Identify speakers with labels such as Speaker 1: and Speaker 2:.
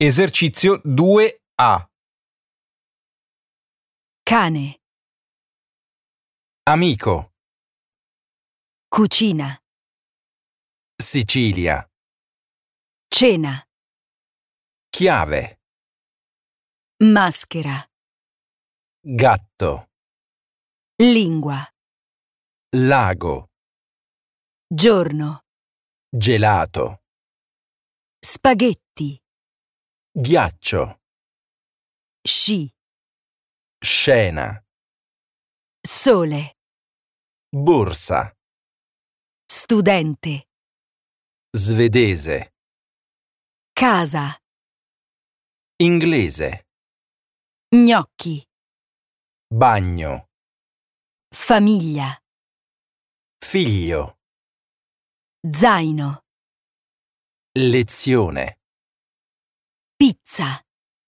Speaker 1: Esercizio 2A.
Speaker 2: Cane,
Speaker 3: Amico,
Speaker 2: cucina,
Speaker 3: Sicilia,
Speaker 2: cena,
Speaker 3: chiave,
Speaker 2: maschera,
Speaker 3: gatto,
Speaker 2: lingua,
Speaker 3: lago,
Speaker 2: giorno,
Speaker 3: gelato,
Speaker 2: spaghetti,
Speaker 3: ghiaccio,
Speaker 2: sci,
Speaker 3: scena,
Speaker 2: sole,
Speaker 3: borsa,
Speaker 2: studente,
Speaker 3: svedese,
Speaker 2: casa,
Speaker 3: inglese,
Speaker 2: gnocchi,
Speaker 3: bagno,
Speaker 2: famiglia,
Speaker 3: figlio,
Speaker 2: zaino,
Speaker 3: lezione.
Speaker 2: pizza.